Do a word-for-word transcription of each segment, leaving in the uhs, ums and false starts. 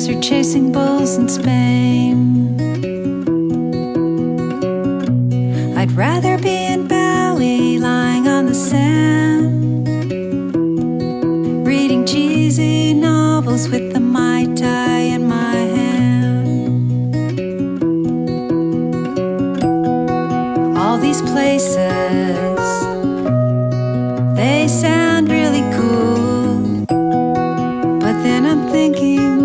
desert chasing bulls in Spain. I'd rather be in Bali, lying on the sand, reading cheesy novels with the Mai Tai in my hand. All these places, they sound really cool, but then I'm thinking,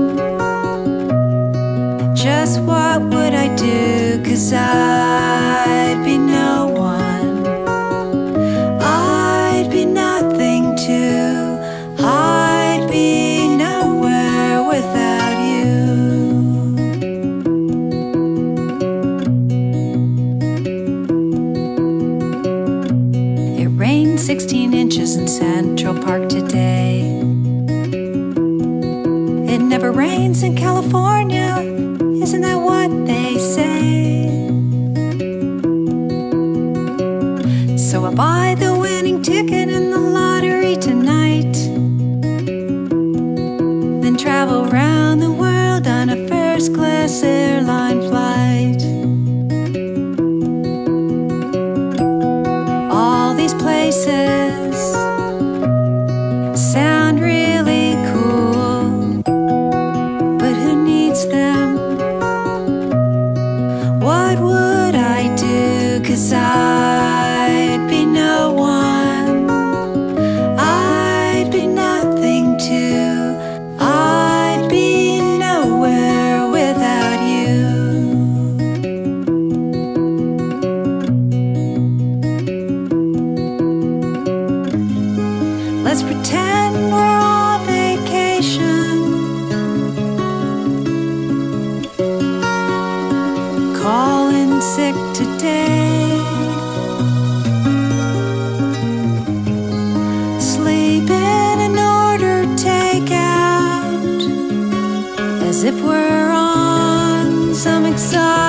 just what would I do? 'Cause I'd be no one, I'd be nothing too, I'd be nowhere without you. It rained sixteen inches in Central Park today. It never rains in California, isn't that what they say? So I buy the winning ticket in the lottery tonight, then travel around the world on a first class airline flight. All these places sound really cool, but who needs them? What would I do? 'Cause I'd be no one, I'd be nothing too, I'd be nowhere without you. Let's pretend we're on vacation, call in sick today, sleep in an order takeout, as if we're on some exotic